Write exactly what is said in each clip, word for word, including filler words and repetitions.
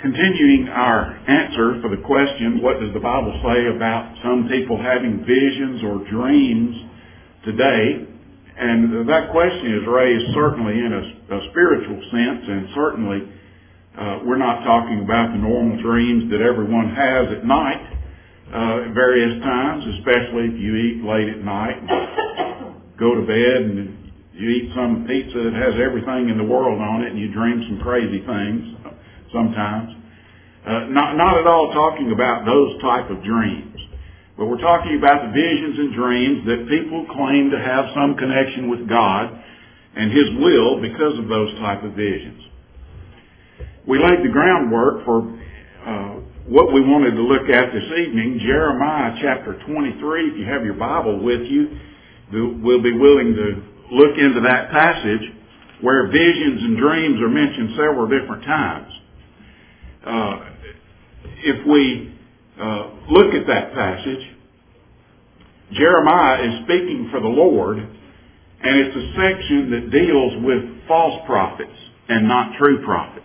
Continuing our answer for the question, what does the Bible say about some people having visions or dreams today? And that question is raised certainly in a, a spiritual sense, and certainly uh, we're not talking about the normal dreams that everyone has at night uh, at various times, especially if you eat late at night and go to bed and you eat some pizza that has everything in the world on it and you dream some crazy things sometimes. Uh, not, not at all talking about those type of dreams. But we're talking about the visions and dreams that people claim to have some connection with God and His will because of those type of visions. We laid the groundwork for uh, what we wanted to look at this evening, Jeremiah chapter twenty-three. If you have your Bible with you, we'll be willing to look into that passage where visions and dreams are mentioned several different times. Uh, if we uh, look at that passage, Jeremiah is speaking for the Lord, and it's a section that deals with false prophets and not true prophets.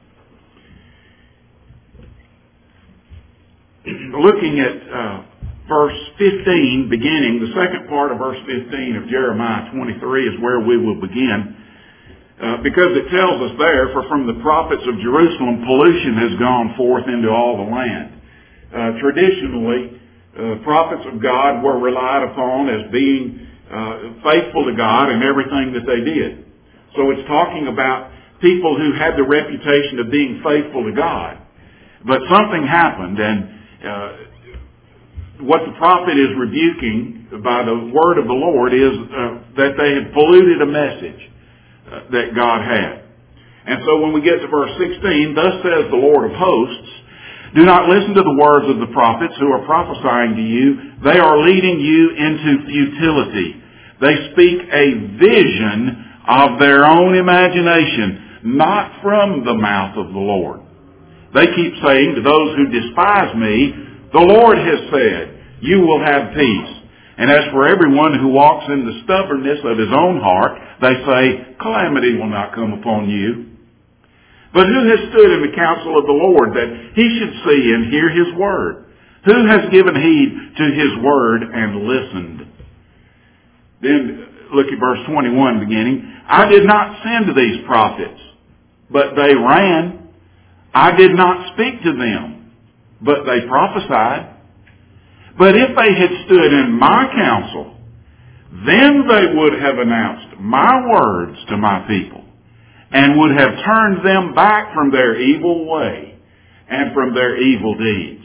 Looking at uh, verse fifteen, beginning, the second part of verse fifteen of Jeremiah twenty-three is where we will begin. Uh, because it tells us there, for from the prophets of Jerusalem, pollution has gone forth into all the land. Uh, traditionally, uh, prophets of God were relied upon as being uh, faithful to God in everything that they did. So it's talking about people who had the reputation of being faithful to God. But something happened, and uh, what the prophet is rebuking by the word of the Lord is uh, that they had polluted a message that God had. And so when we get to verse sixteen, thus says the Lord of hosts, do not listen to the words of the prophets who are prophesying to you. They are leading you into futility. They speak a vision of their own imagination, not from the mouth of the Lord. They keep saying to those who despise me, the Lord has said, you will have peace. And as for everyone who walks in the stubbornness of his own heart, they say, calamity will not come upon you. But who has stood in the counsel of the Lord that he should see and hear his word? Who has given heed to his word and listened? Then look at verse twenty-one beginning. I did not send to these prophets, but they ran. I did not speak to them, but they prophesied. But if they had stood in my counsel, then they would have announced my words to my people and would have turned them back from their evil way and from their evil deeds.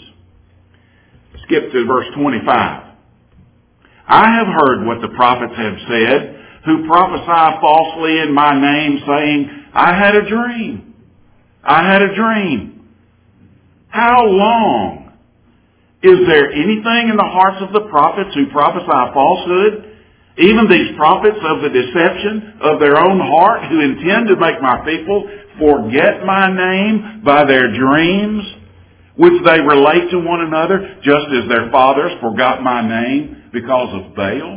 Skip to verse twenty-five. I have heard what the prophets have said, who prophesy falsely in my name, saying, I had a dream. I had a dream. How long? Is there anything in the hearts of the prophets who prophesy falsehood? Even these prophets of the deception of their own heart who intend to make my people forget my name by their dreams, which they relate to one another, just as their fathers forgot my name because of Baal?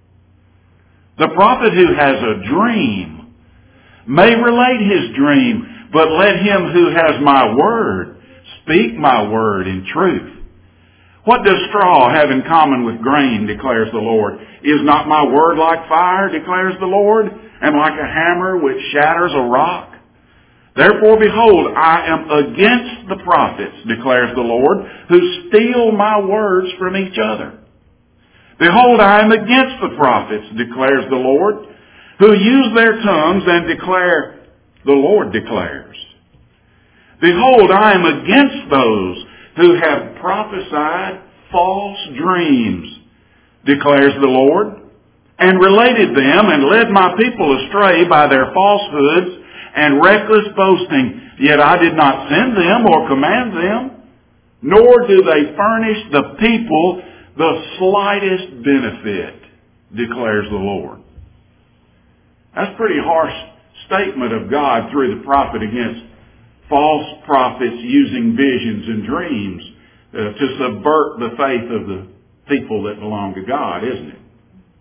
The prophet who has a dream may relate his dream, but let him who has my word speak my word in truth. What does straw have in common with grain, declares the Lord? Is not my word like fire, declares the Lord, and like a hammer which shatters a rock? Therefore, behold, I am against the prophets, declares the Lord, who steal my words from each other. Behold, I am against the prophets, declares the Lord, who use their tongues and declare, the Lord declares. Behold, I am against those who have prophesied false dreams, declares the Lord, and related them and led my people astray by their falsehoods and reckless boasting. Yet I did not send them or command them, nor do they furnish the people the slightest benefit, declares the Lord. That's a pretty harsh statement of God through the prophet against false prophets using visions and dreams uh, to subvert the faith of the people that belong to God, isn't it?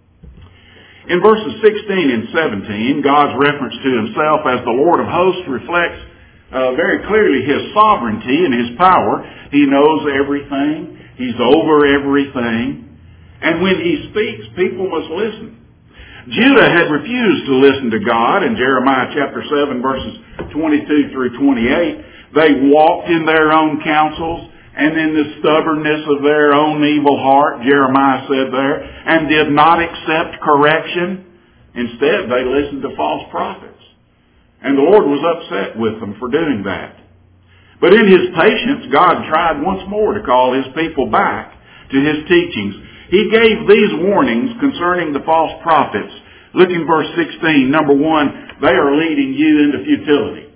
In verses sixteen and seventeen, God's reference to himself as the Lord of hosts reflects uh, very clearly His sovereignty and His power. He knows everything. He's over everything. And when He speaks, people must listen. Judah had refused to listen to God in Jeremiah chapter seven, verses twenty-two through twenty-eight. They walked in their own counsels and in the stubbornness of their own evil heart, Jeremiah said there, and did not accept correction. Instead, they listened to false prophets. And the Lord was upset with them for doing that. But in His patience, God tried once more to call His people back to His teachings. He gave these warnings concerning the false prophets. Look in verse sixteen. Number one, they are leading you into futility.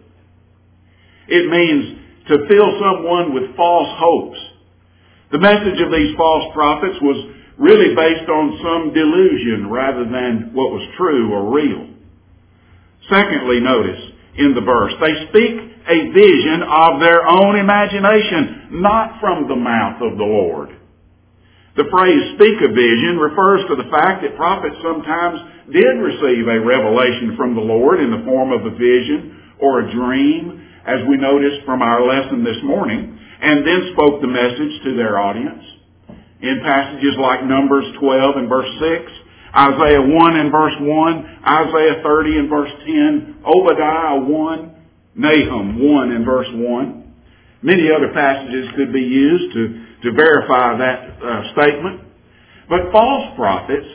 It means to fill someone with false hopes. The message of these false prophets was really based on some delusion rather than what was true or real. Secondly, notice in the verse, they speak a vision of their own imagination, not from the mouth of the Lord. The phrase speak a vision refers to the fact that prophets sometimes did receive a revelation from the Lord in the form of a vision or a dream, as we noticed from our lesson this morning, and then spoke the message to their audience. In passages like Numbers twelve and verse six, Isaiah one and verse one, Isaiah thirty and verse ten, Obadiah one, Nahum one and verse one. Many other passages could be used to, to verify that uh, statement. But false prophets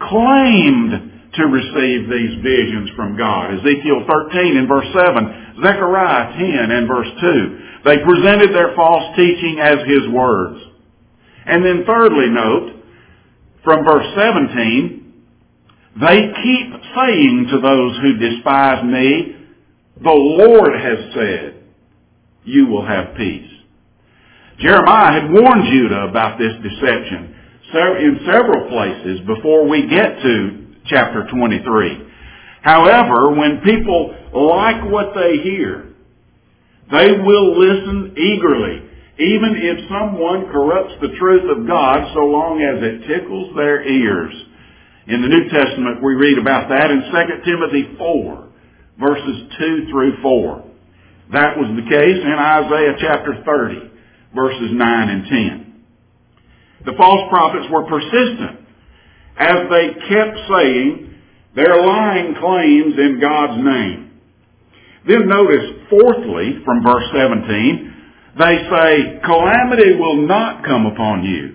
claimed to receive these visions from God. Ezekiel thirteen and verse seven, Zechariah ten and verse two. They presented their false teaching as His words. And then thirdly, note, from verse seventeen, they keep saying to those who despise me, the Lord has said, you will have peace. Jeremiah had warned Judah about this deception in several places before we get to chapter twenty-three. However, when people like what they hear, they will listen eagerly, even if someone corrupts the truth of God so long as it tickles their ears. In the New Testament, we read about that in Second Timothy four, verses two through four. That was the case in Isaiah chapter thirty, verses nine and ten. The false prophets were persistent as they kept saying their lying claims in God's name. Then notice, fourthly, from verse seventeen, they say, calamity will not come upon you.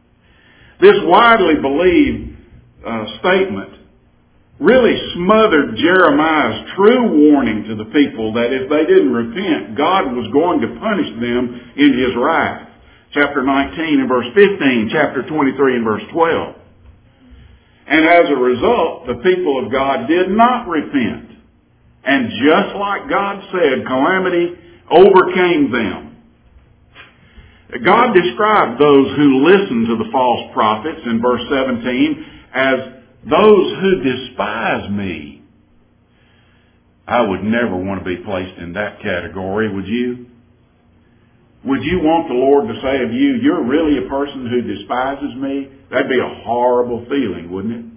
This widely believed uh, statement really smothered Jeremiah's true warning to the people that if they didn't repent, God was going to punish them in His wrath. Chapter nineteen and verse fifteen, chapter twenty-three and verse twelve. And as a result, the people of God did not repent. And just like God said, calamity overcame them. God described those who listened to the false prophets in verse seventeen as those who despise me. I would never want to be placed in that category, would you? Would you want the Lord to say of you, you're really a person who despises me? That'd be a horrible feeling, wouldn't it?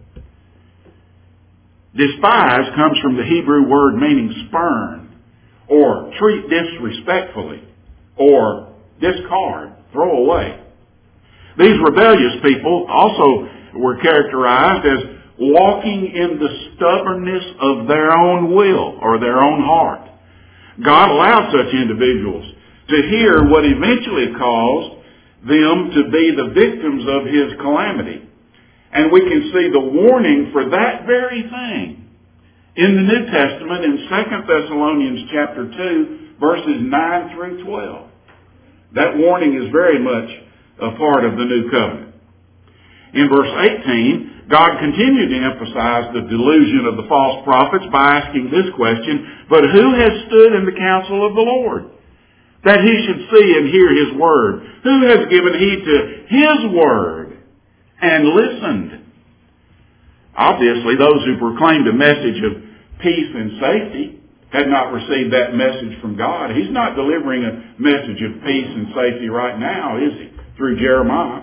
Despise comes from the Hebrew word meaning spurn, or treat disrespectfully, or discard, throw away. These rebellious people also were characterized as walking in the stubbornness of their own will or their own heart. God allowed such individuals to hear what eventually caused them to be the victims of His calamity. And we can see the warning for that very thing in the New Testament in Second Thessalonians chapter two, verses nine through twelve. That warning is very much a part of the New Covenant. In verse eighteen, God continued to emphasize the delusion of the false prophets by asking this question, but who has stood in the counsel of the Lord, that he should see and hear His word? Who has given heed to His word and listened? Obviously, those who proclaimed a message of peace and safety had not received that message from God. He's not delivering a message of peace and safety right now, is He? Through Jeremiah.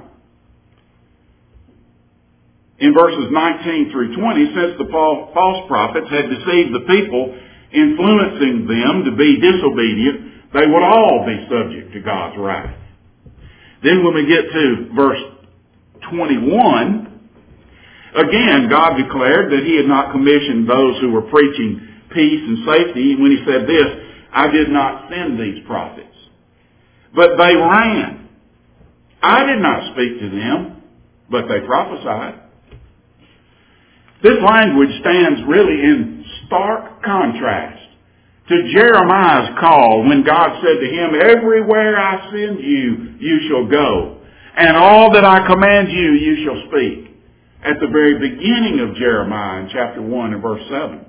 In verses nineteen through twenty, since the false prophets had deceived the people influencing them to be disobedient, they would all be subject to God's wrath. Then when we get to verse twenty-one, again, God declared that He had not commissioned those who were preaching peace and safety when He said this, I did not send these prophets, but they ran. I did not speak to them, but they prophesied. This language stands really in stark contrast to Jeremiah's call when God said to him, everywhere I send you, you shall go, and all that I command you, you shall speak. At the very beginning of Jeremiah in chapter one and verse seven.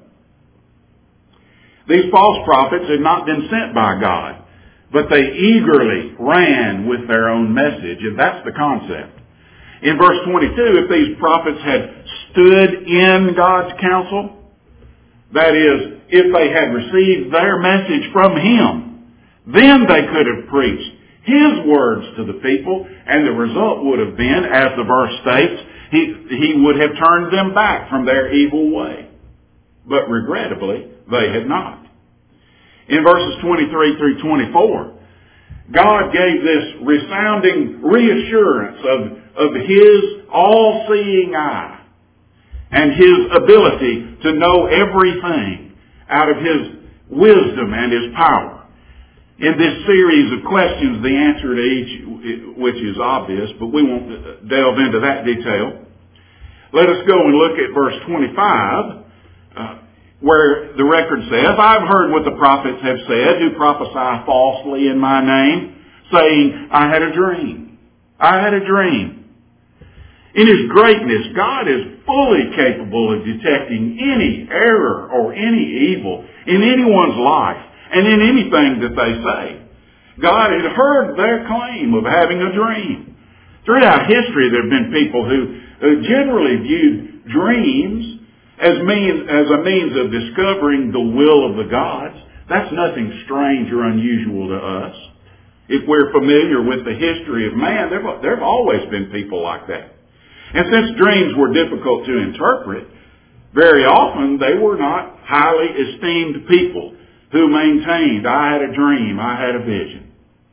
These false prophets had not been sent by God, but they eagerly ran with their own message, and that's the concept. In verse twenty-two, if these prophets had stood in God's counsel, that is, if they had received their message from Him, then they could have preached His words to the people, and the result would have been, as the verse states, He, he would have turned them back from their evil way. But regrettably, they had not. In verses twenty-three through twenty-four, God gave this resounding reassurance of, of His all-seeing eye and His ability to know everything out of His wisdom and His power. In this series of questions, the answer to each, which is obvious, but we won't delve into that detail. Let us go and look at verse twenty-five, uh, where the record says, I've heard what the prophets have said, who prophesy falsely in my name, saying, I had a dream. I had a dream. In His greatness, God is fully capable of detecting any error or any evil in anyone's life and in anything that they say. God had heard their claim of having a dream. Throughout history, there have been people who, who generally viewed dreams as, mean, as a means of discovering the will of the gods. That's nothing strange or unusual to us. If we're familiar with the history of man, there, there have always been people like that. And since dreams were difficult to interpret, very often they were not highly esteemed people who maintained, I had a dream, I had a vision.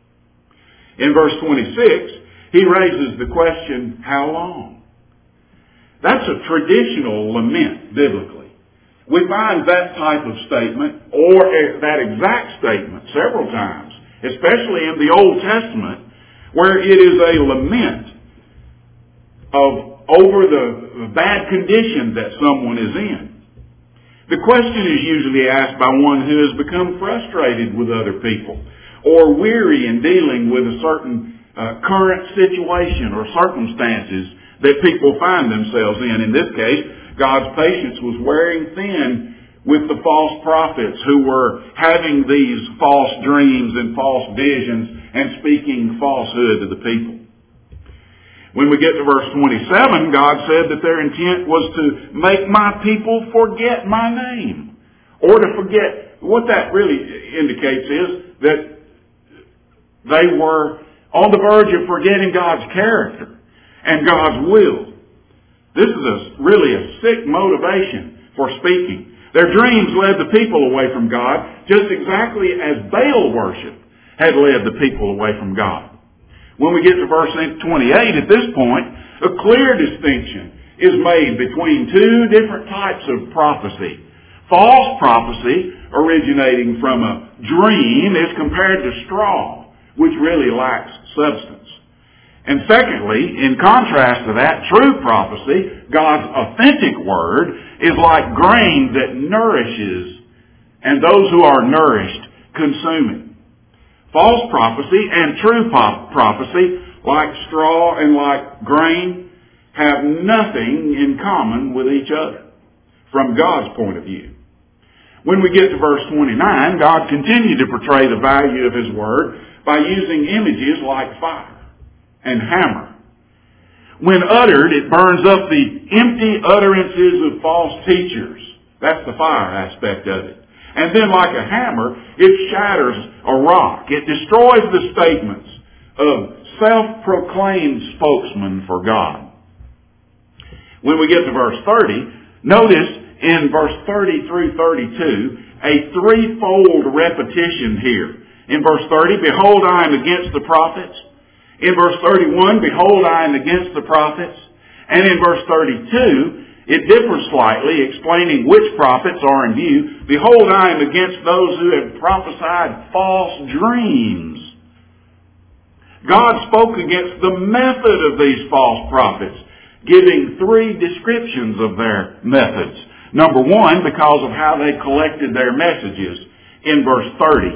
In verse twenty-six, he raises the question, how long? That's a traditional lament biblically. We find that type of statement, or that exact statement, several times, especially in the Old Testament, where it is a lament of over the bad condition that someone is in. The question is usually asked by one who has become frustrated with other people or weary in dealing with a certain uh, current situation or circumstances that people find themselves in. In this case, God's patience was wearing thin with the false prophets who were having these false dreams and false visions and speaking falsehood to the people. When we get to verse twenty-seven, God said that their intent was to make my people forget my name. Or to forget, what that really indicates is that they were on the verge of forgetting God's character and God's will. This is a, really a sick motivation for speaking. Their dreams led the people away from God, just exactly as Baal worship had led the people away from God. When we get to verse twenty-eight, at this point, a clear distinction is made between two different types of prophecy. False prophecy, originating from a dream, is compared to straw, which really lacks substance. And secondly, in contrast to that, true prophecy, God's authentic word, is like grain that nourishes, and those who are nourished consume it. False prophecy and true prophecy, like straw and like grain, have nothing in common with each other from God's point of view. When we get to verse twenty-nine, God continued to portray the value of His word by using images like fire and hammer. When uttered, it burns up the empty utterances of false teachers. That's the fire aspect of it. And then like a hammer, it shatters a rock. It destroys the statements of self-proclaimed spokesmen for God. When we get to verse thirty, notice in verse thirty through thirty-two, a threefold repetition here. In verse thirty, behold, I am against the prophets. In verse thirty-one, behold, I am against the prophets. And in verse thirty-two, it differs slightly, explaining which prophets are in view. Behold, I am against those who have prophesied false dreams. God spoke against the method of these false prophets, giving three descriptions of their methods. Number one, because of how they collected their messages in verse thirty.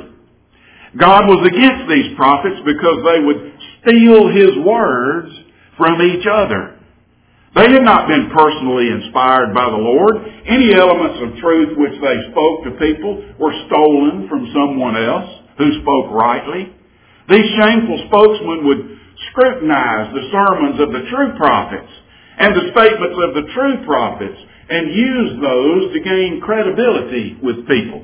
God was against these prophets because they would steal His words from each other. They had not been personally inspired by the Lord. Any elements of truth which they spoke to people were stolen from someone else who spoke rightly. These shameful spokesmen would scrutinize the sermons of the true prophets and the statements of the true prophets and use those to gain credibility with people.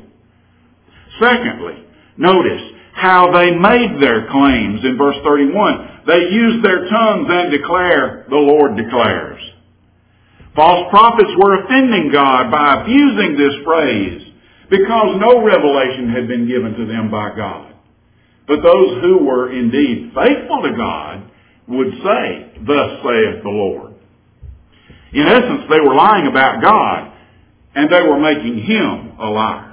Secondly, notice how they made their claims in verse thirty-one. They used their tongues and declare, the Lord declares. False prophets were offending God by abusing this phrase because no revelation had been given to them by God. But those who were indeed faithful to God would say, thus saith the Lord. In essence, they were lying about God, and they were making Him a liar.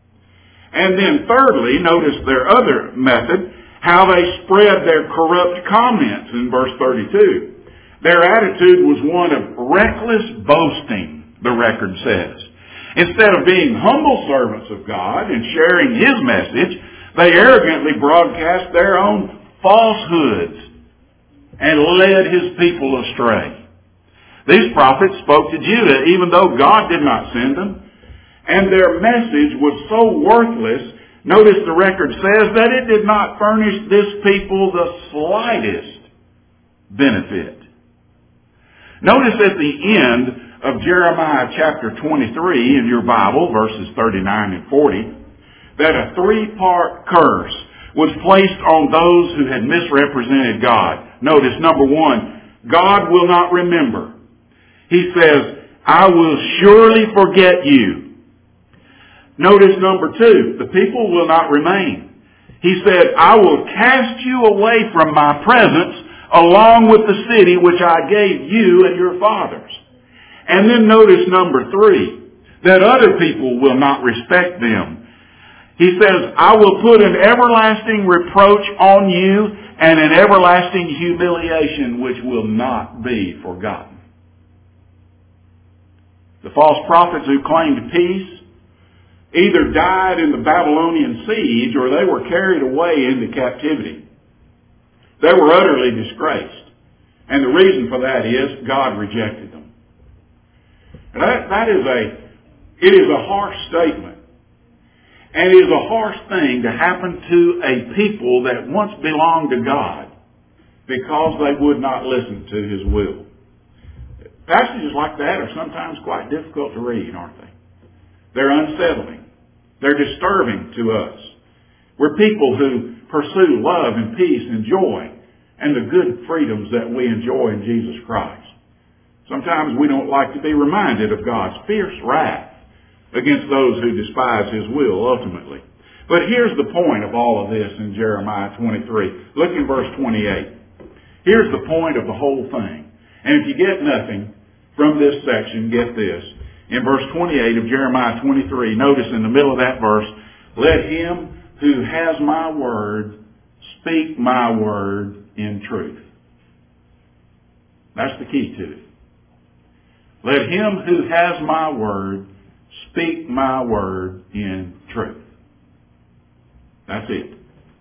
And then thirdly, notice their other method, how they spread their corrupt comments in verse thirty-two. Their attitude was one of reckless boasting, the record says. Instead of being humble servants of God and sharing His message, they arrogantly broadcast their own falsehoods and led His people astray. These prophets spoke to Judah even though God did not send them. And their message was so worthless, notice the record says that it did not furnish this people the slightest benefit. Notice at the end of Jeremiah chapter twenty-three in your Bible, verses thirty-nine and forty, that a three-part curse was placed on those who had misrepresented God. Notice, number one, God will not remember. He says, I will surely forget you. Notice number two, the people will not remain. He said, I will cast you away from my presence along with the city which I gave you and your fathers. And then notice number three, that other people will not respect them. He says, I will put an everlasting reproach on you and an everlasting humiliation which will not be forgotten. The false prophets who claimed peace either died in the Babylonian siege or they were carried away into captivity. They were utterly disgraced. And the reason for that is God rejected them. And that, that is a, it is a harsh statement. And it is a harsh thing to happen to a people that once belonged to God because they would not listen to His will. Passages like that are sometimes quite difficult to read, aren't they? They're unsettling. They're disturbing to us. We're people who pursue love and peace and joy and the good freedoms that we enjoy in Jesus Christ. Sometimes we don't like to be reminded of God's fierce wrath against those who despise His will ultimately. But here's the point of all of this in Jeremiah twenty-three. Look in verse twenty-eight. Here's the point of the whole thing. And if you get nothing from this section, get this. In verse twenty-eight of Jeremiah twenty-three, notice in the middle of that verse, let him who has my word speak my word in truth. That's the key to it. Let him who has my word speak my word in truth. That's it.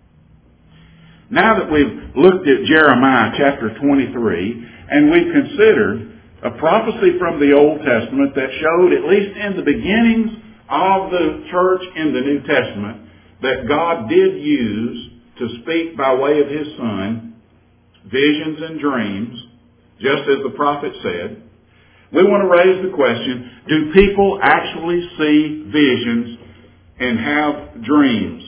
Now that we've looked at Jeremiah chapter twenty-three and we've considered a prophecy from the Old Testament that showed, at least in the beginnings of the church in the New Testament, that God did use to speak by way of His Son visions and dreams, just as the prophet said. We want to raise the question, do people actually see visions and have dreams?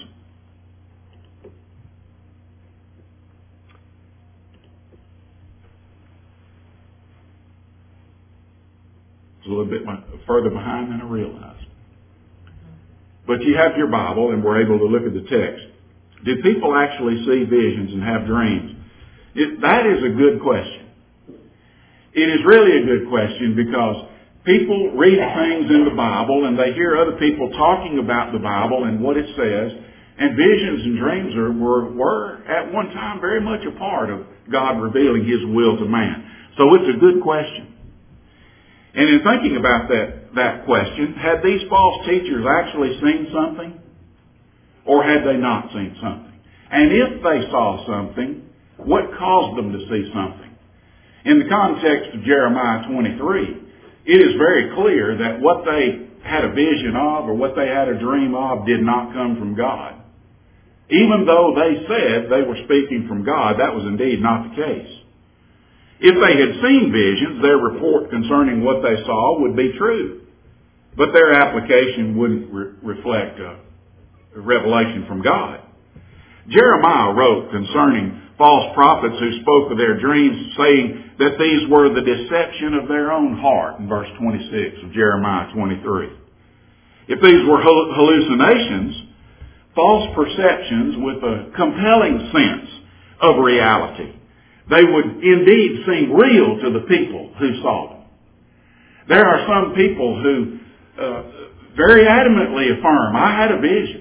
It's a little bit further behind than I realized. but you have your Bible and we're able to look at the text. Do people actually see visions and have dreams? It, that is a good question. It is really a good question because people read things in the Bible and they hear other people talking about the Bible and what it says, and visions and dreams are, were, were at one time very much a part of God revealing His will to man. So it's a good question. And in thinking about that, that question, had these false teachers actually seen something? Or had they not seen something? And if they saw something, what caused them to see something? In the context of Jeremiah twenty-three, it is very clear that what they had a vision of or what they had a dream of did not come from God. Even though they said they were speaking from God, that was indeed not the case. If they had seen visions, their report concerning what they saw would be true. But their application wouldn't re- reflect a, a revelation from God. Jeremiah wrote concerning false prophets who spoke of their dreams, saying that these were the deception of their own heart, in verse twenty-six of Jeremiah twenty-three. If these were hallucinations, false perceptions with a compelling sense of reality, they would indeed seem real to the people who saw them. There are some people who uh, very adamantly affirm, I had a vision.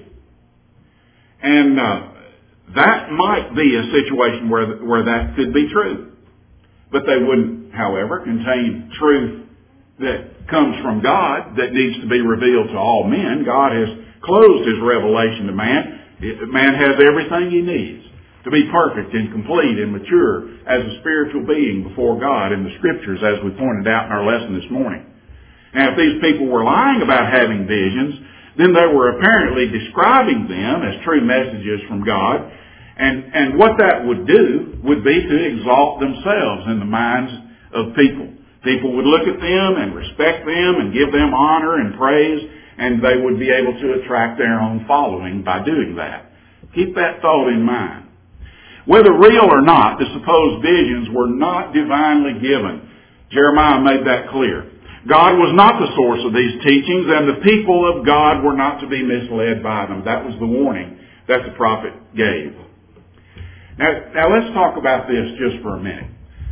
And uh, that might be a situation where, where that could be true. But they wouldn't, however, contain truth that comes from God that needs to be revealed to all men. God has closed His revelation to man. Man has everything he needs to be perfect and complete and mature as a spiritual being before God in the Scriptures, as we pointed out in our lesson this morning. And if these people were lying about having visions, then they were apparently describing them as true messages from God. And, and what that would do would be to exalt themselves in the minds of people. People would look at them and respect them and give them honor and praise, and they would be able to attract their own following by doing that. Keep that thought in mind. Whether real or not, the supposed visions were not divinely given. Jeremiah made that clear. God was not the source of these teachings, and the people of God were not to be misled by them. That was the warning that the prophet gave. Now, now let's talk about this just for a minute.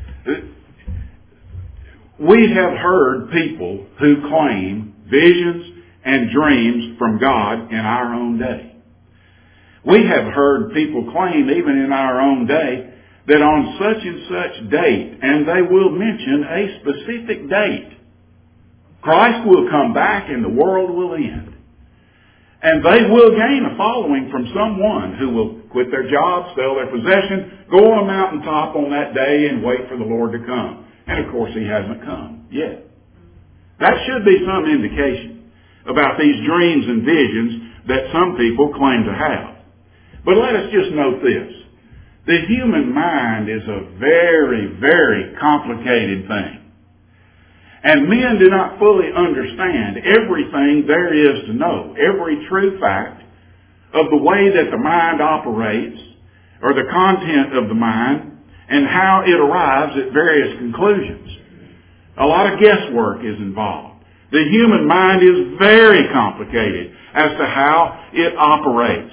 We have heard people who claim visions and dreams from God in our own day. We have heard people claim, even in our own day, that on such and such date, and they will mention a specific date, Christ will come back and the world will end. And they will gain a following from someone who will quit their job, sell their possession, go on a mountaintop on that day and wait for the Lord to come. And of course He hasn't come yet. That should be some indication about these dreams and visions that some people claim to have. But let us just note this. The human mind is a very, very complicated thing. And men do not fully understand everything there is to know, every true fact of the way that the mind operates, or the content of the mind, and how it arrives at various conclusions. A lot of guesswork is involved. The human mind is very complicated as to how it operates.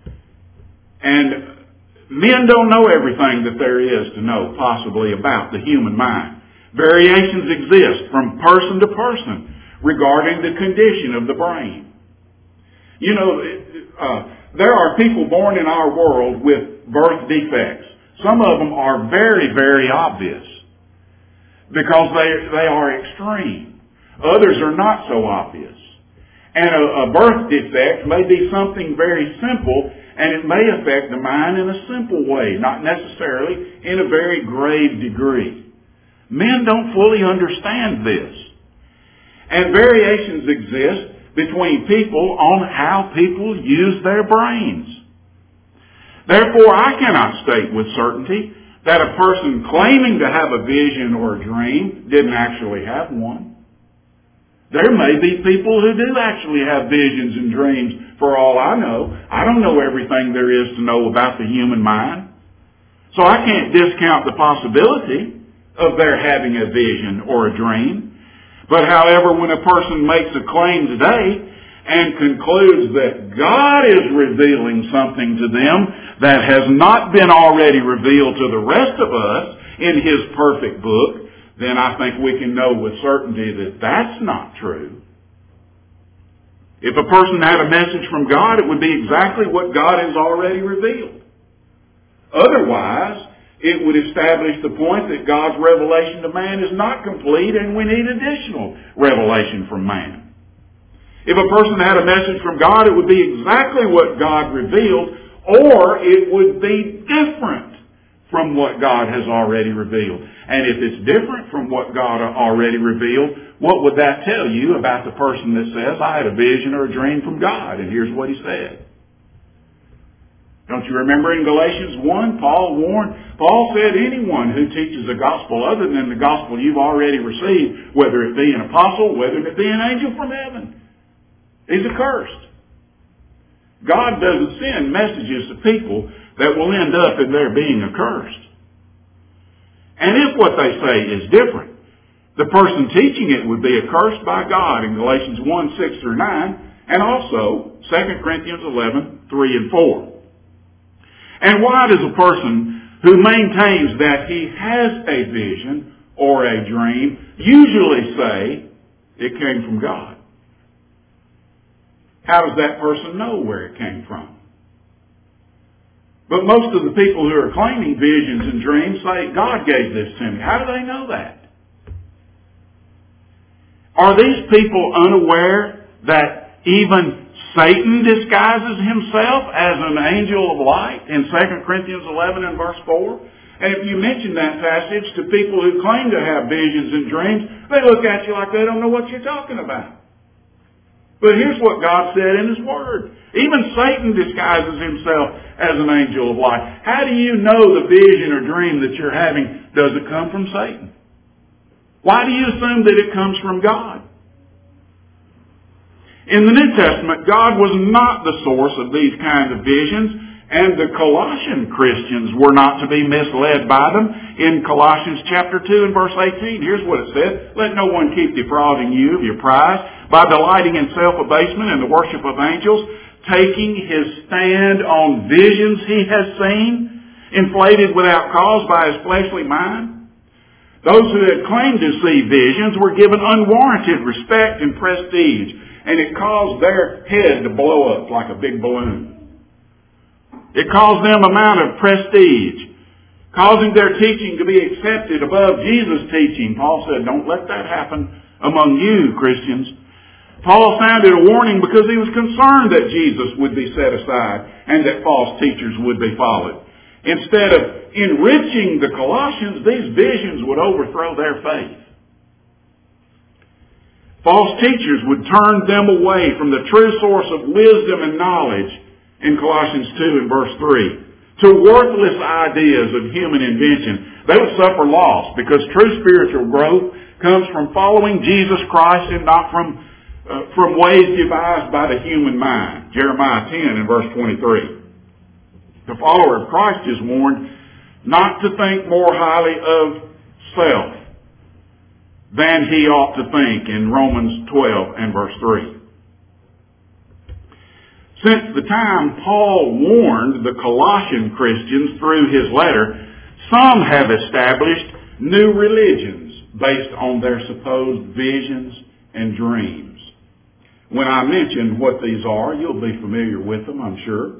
And men don't know everything that there is to know possibly about the human mind. Variations exist from person to person regarding the condition of the brain. You know, uh, there are people born in our world with birth defects. Some of them are very, very obvious because they, they are extreme. Others are not so obvious. And a, a birth defect may be something very simple, and it may affect the mind in a simple way, not necessarily in a very grave degree. Men don't fully understand this. And variations exist between people on how people use their brains. Therefore, I cannot state with certainty that a person claiming to have a vision or a dream didn't actually have one. There may be people who do actually have visions and dreams for all I know. I don't know everything there is to know about the human mind. So I can't discount the possibility of their having a vision or a dream. But however, when a person makes a claim today and concludes that God is revealing something to them that has not been already revealed to the rest of us in His perfect book, then I think we can know with certainty that that's not true. If a person had a message from God, it would be exactly what God has already revealed. Otherwise, it would establish the point that God's revelation to man is not complete and we need additional revelation from man. If a person had a message from God, it would be exactly what God revealed, or it would be different from what God has already revealed. And if it's different from what God already revealed, what would that tell you about the person that says, I had a vision or a dream from God, and here's what he said? Don't you remember in Galatians one, Paul warned, Paul said anyone who teaches a gospel other than the gospel you've already received, whether it be an apostle, whether it be an angel from heaven, is accursed. God doesn't send messages to people that will end up in their being accursed. And if what they say is different, the person teaching it would be accursed by God in Galatians one, six through nine, and also Second Corinthians eleven, three and four. And why does a person who maintains that he has a vision or a dream usually say it came from God? How does that person know where it came from? But most of the people who are claiming visions and dreams say, God gave this to me. How do they know that? Are these people unaware that even Satan disguises himself as an angel of light in Second Corinthians eleven and verse four? And if you mention that passage to people who claim to have visions and dreams, they look at you like they don't know what you're talking about. But here's what God said in His Word. Even Satan disguises himself as an angel of light. How do you know the vision or dream that you're having, does it come from Satan? Why do you assume that it comes from God? In the New Testament, God was not the source of these kinds of visions, and the Colossian Christians were not to be misled by them. In Colossians chapter two and verse eighteen, here's what it said, let no one keep defrauding you of your prize by delighting in self-abasement and the worship of angels, taking his stand on visions he has seen, inflated without cause by his fleshly mind. Those who had claimed to see visions were given unwarranted respect and prestige, and it caused their head to blow up like a big balloon. It caused them amount of prestige, causing their teaching to be accepted above Jesus' teaching. Paul said, don't let that happen among you, Christians. Paul sounded a warning because he was concerned that Jesus would be set aside and that false teachers would be followed. Instead of enriching the Colossians, these visions would overthrow their faith. False teachers would turn them away from the true source of wisdom and knowledge in Colossians two and verse three to worthless ideas of human invention. They would suffer loss because true spiritual growth comes from following Jesus Christ and not from Uh, from ways devised by the human mind. Jeremiah ten and verse twenty-three. The follower of Christ is warned not to think more highly of self than he ought to think in Romans twelve and verse three. Since the time Paul warned the Colossian Christians through his letter, some have established new religions based on their supposed visions and dreams. When I mention what these are, you'll be familiar with them, I'm sure.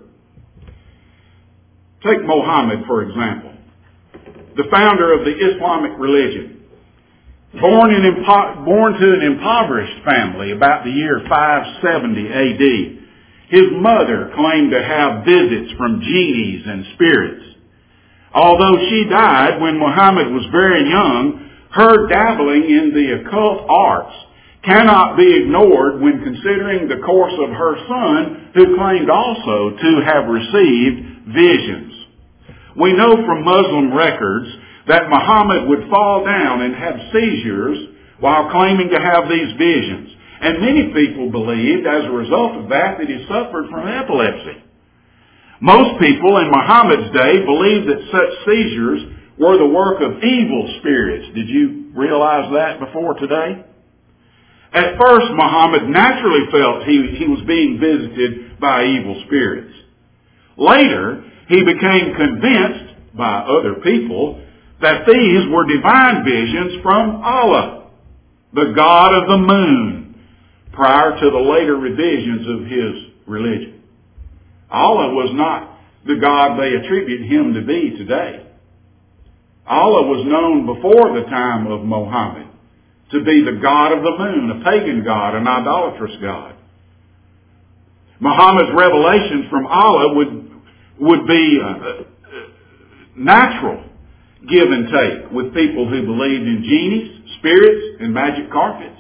Take Mohammed, for example, the founder of the Islamic religion. Born, in impo- born to an impoverished family about the year five seventy A D, his mother claimed to have visits from genies and spirits. Although she died when Muhammad was very young, her dabbling in the occult arts cannot be ignored when considering the course of her son, who claimed also to have received visions. We know from Muslim records that Muhammad would fall down and have seizures while claiming to have these visions. And many people believed, as a result of that, that he suffered from epilepsy. Most people in Muhammad's day believed that such seizures were the work of evil spirits. Did you realize that before today? At first, Muhammad naturally felt he, he was being visited by evil spirits. Later, he became convinced by other people that these were divine visions from Allah, the god of the moon, prior to the later revisions of his religion. Allah was not the god they attribute him to be today. Allah was known before the time of Muhammad to be the god of the moon, a pagan god, an idolatrous god. Muhammad's revelations from Allah would, would be uh, natural give and take with people who believed in genies, spirits, and magic carpets.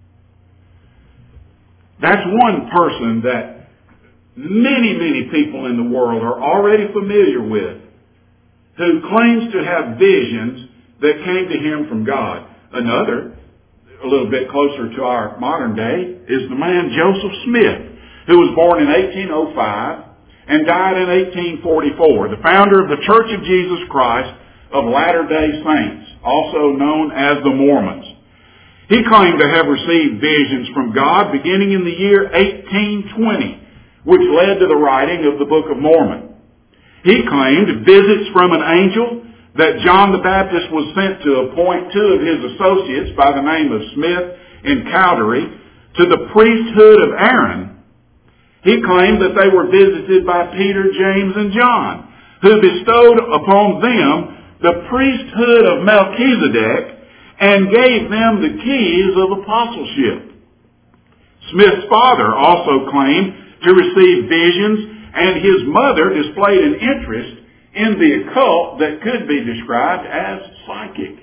That's one person that many, many people in the world are already familiar with, who claims to have visions that came to him from God. Another, a little bit closer to our modern day, is the man Joseph Smith, who was born in eighteen oh five and died in eighteen forty-four, the founder of the Church of Jesus Christ of Latter-day Saints, also known as the Mormons. He claimed to have received visions from God beginning in the year eighteen twenty, which led to the writing of the Book of Mormon. He claimed visits from an angel that John the Baptist was sent to appoint two of his associates by the name of Smith and Cowdery to the priesthood of Aaron. He claimed that they were visited by Peter, James, and John, who bestowed upon them the priesthood of Melchizedek and gave them the keys of apostleship. Smith's father also claimed to receive visions, and his mother displayed an interest in the occult that could be described as psychic.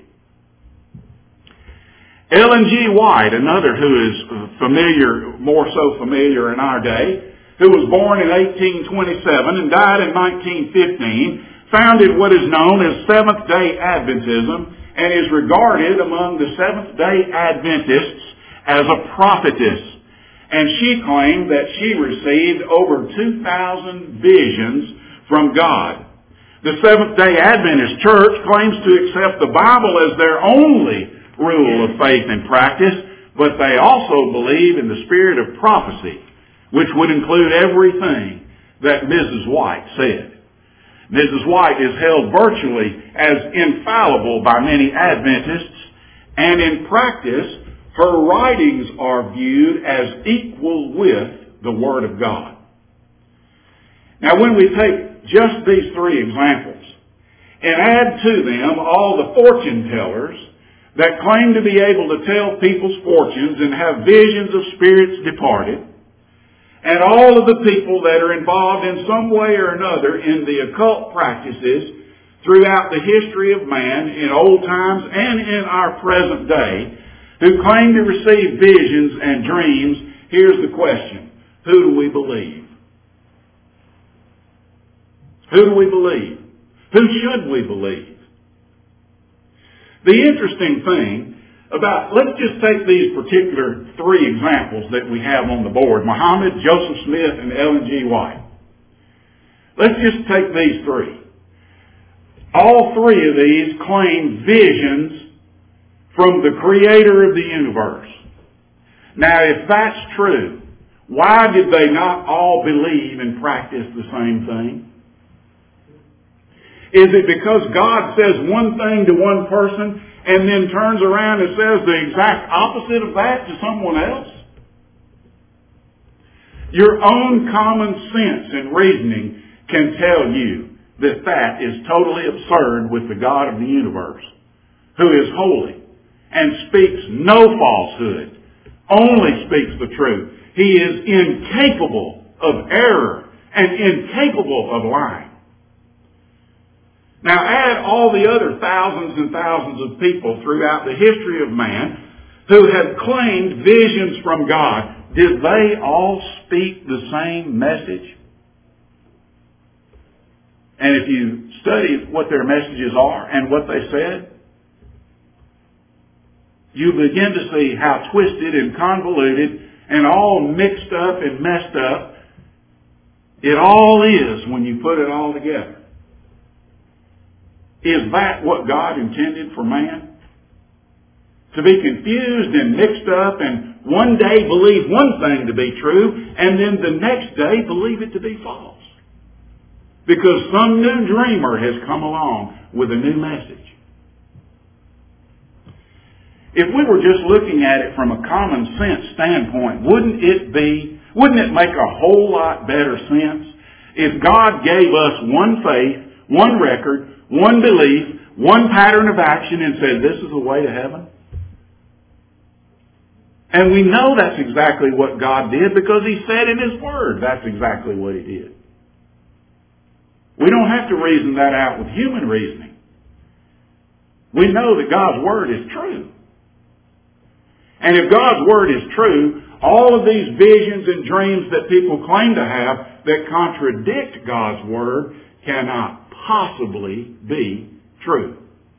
Ellen G. White, another who is familiar, more so familiar in our day, who was born in eighteen twenty-seven and died in nineteen fifteen, founded what is known as Seventh-day Adventism and is regarded among the Seventh-day Adventists as a prophetess. And she claimed that she received over two thousand visions from God. The Seventh-day Adventist Church claims to accept the Bible as their only rule of faith and practice, but they also believe in the spirit of prophecy, which would include everything that Missus White said. Missus White is held virtually as infallible by many Adventists, and in practice, her writings are viewed as equal with the Word of God. Now, when we take just these three examples and add to them all the fortune tellers that claim to be able to tell people's fortunes and have visions of spirits departed, and all of the people that are involved in some way or another in the occult practices throughout the history of man in old times and in our present day, who claim to receive visions and dreams, here's the question: who do we believe? Who do we believe? Who should we believe? The interesting thing about, let's just take these particular three examples that we have on the board: Muhammad, Joseph Smith, and Ellen G. White. Let's just take these three. All three of these claim visions from the Creator of the universe. Now, if that's true, why did they not all believe and practice the same thing? Is it because God says one thing to one person and then turns around and says the exact opposite of that to someone else? Your own common sense and reasoning can tell you that that is totally absurd with the God of the universe, who is holy and speaks no falsehood, only speaks the truth. He is incapable of error and incapable of lying. Now add all the other thousands and thousands of people throughout the history of man who have claimed visions from God. Did they all speak the same message? And if you study what their messages are and what they said, you begin to see how twisted and convoluted and all mixed up and messed up it all is when you put it all together. Is that what God intended for man? To be confused and mixed up and one day believe one thing to be true, and then the next day believe it to be false. Because some new dreamer has come along with a new message. If we were just looking at it from a common sense standpoint, wouldn't it be, wouldn't it make a whole lot better sense if God gave us one faith, one record, one belief, one pattern of action and said, this is the way to heaven? And we know that's exactly what God did because He said in His Word that's exactly what He did. We don't have to reason that out with human reasoning. We know that God's Word is true. And if God's Word is true, all of these visions and dreams that people claim to have that contradict God's Word cannot possibly be true.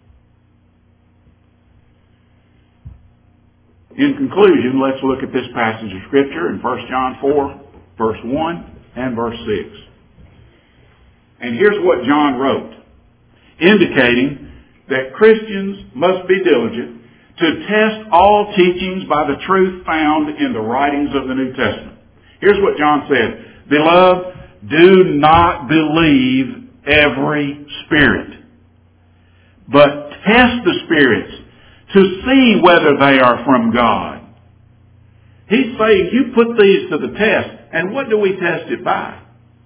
In conclusion, let's look at this passage of Scripture in First John four, verse one and verse six. And here's what John wrote, indicating that Christians must be diligent to test all teachings by the truth found in the writings of the New Testament. Here's what John said, Beloved, do not believe every spirit, but test the spirits to see whether they are from God. He's saying you put these to the test. And what do we test it by?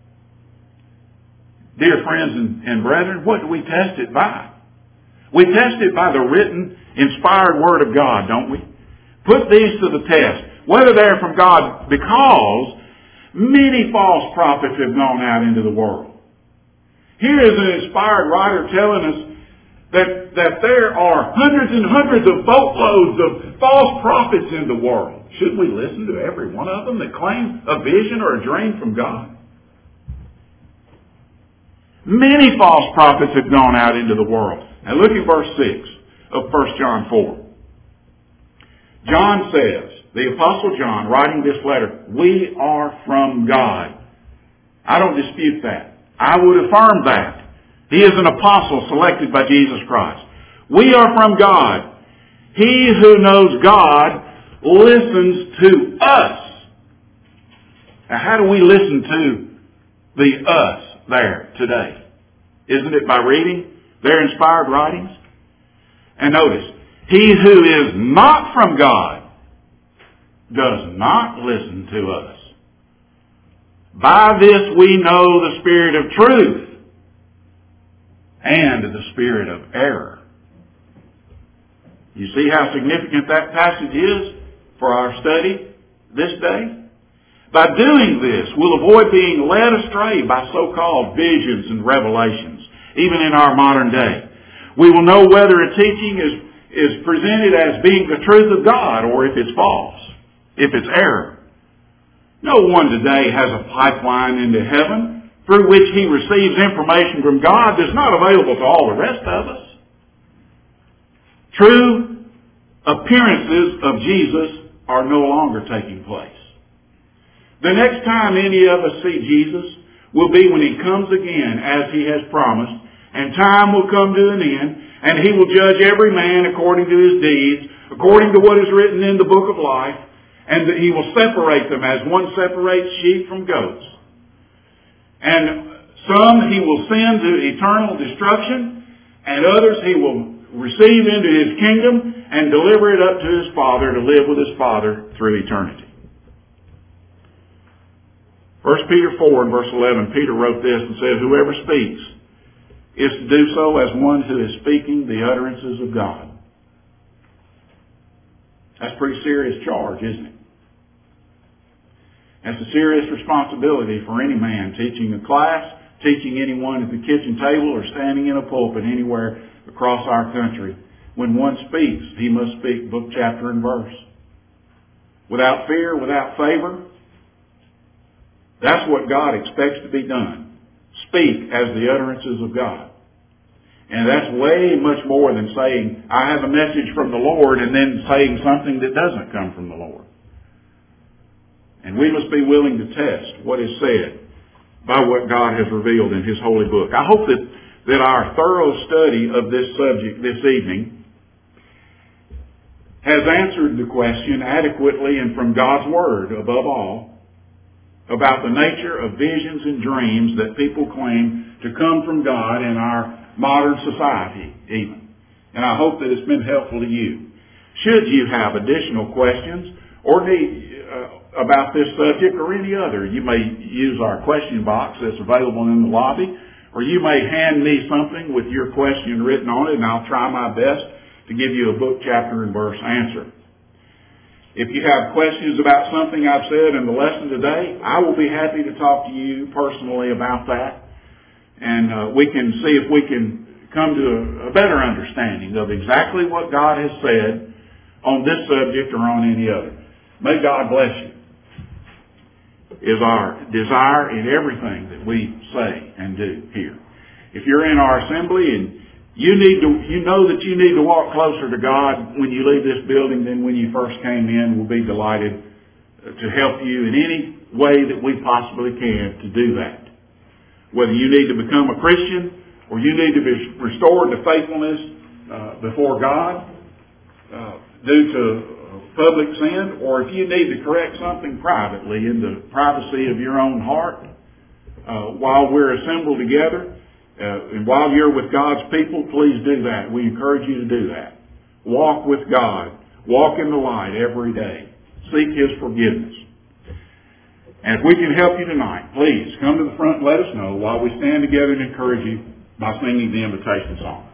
Dear friends and, and brethren, what do we test it by? We test it by the written, inspired Word of God, don't we? Put these to the test, whether they're from God, because many false prophets have gone out into the world. Here is an inspired writer telling us that, that there are hundreds and hundreds of boatloads of false prophets in the world. Should we listen to every one of them that claim a vision or a dream from God? Many false prophets have gone out into the world. Now look at verse six of First John four. John says, the Apostle John, writing this letter, we are from God. I don't dispute that. I would affirm that. He is an apostle selected by Jesus Christ. We are from God. He who knows God listens to us. Now how do we listen to the us there today? Isn't it by reading their inspired writings? And notice, he who is not from God does not listen to us. By this we know the spirit of truth and the spirit of error. You see how significant that passage is for our study this day? By doing this, we'll avoid being led astray by so-called visions and revelations, even in our modern day. We will know whether a teaching is, is presented as being the truth of God or if it's false, if it's error. No one today has a pipeline into heaven through which he receives information from God that's not available to all the rest of us. True appearances of Jesus are no longer taking place. The next time any of us see Jesus will be when He comes again as He has promised, and time will come to an end, and He will judge every man according to his deeds, according to what is written in the book of life, and that He will separate them as one separates sheep from goats. And some He will send to eternal destruction, and others He will receive into His kingdom and deliver it up to His Father to live with His Father through eternity. First Peter four and verse eleven, Peter wrote this and said, whoever speaks is to do so as one who is speaking the utterances of God. That's a pretty serious charge, isn't it? That's a serious responsibility for any man teaching a class, teaching anyone at the kitchen table, or standing in a pulpit anywhere across our country. When one speaks, he must speak book, chapter, and verse. Without fear, without favor. That's what God expects to be done. Speak as the utterances of God. And that's way much more than saying, I have a message from the Lord, and then saying something that doesn't come from the Lord. And we must be willing to test what is said by what God has revealed in His holy book. I hope that, that our thorough study of this subject this evening has answered the question adequately and from God's Word, above all, about the nature of visions and dreams that people claim to come from God in our modern society, even. And I hope that it's been helpful to you. Should you have additional questions or need uh, about this subject or any other, you may use our question box that's available in the lobby, or you may hand me something with your question written on it, and I'll try my best to give you a book, chapter, and verse answer. If you have questions about something I've said in the lesson today, I will be happy to talk to you personally about that. And uh, we can see if we can come to a, a better understanding of exactly what God has said on this subject or on any other. May God bless you, is our desire in everything that we say and do here. If you're in our assembly and You need to, you know that you need to walk closer to God when you leave this building than when you first came in. We'll be delighted to help you in any way that we possibly can to do that. Whether you need to become a Christian or you need to be restored to faithfulness uh, before God uh, due to public sin, or if you need to correct something privately in the privacy of your own heart uh, while we're assembled together, Uh, and while you're with God's people, please do that. We encourage you to do that. Walk with God. Walk in the light every day. Seek His forgiveness. And if we can help you tonight, please come to the front and let us know while we stand together and encourage you by singing the invitation song.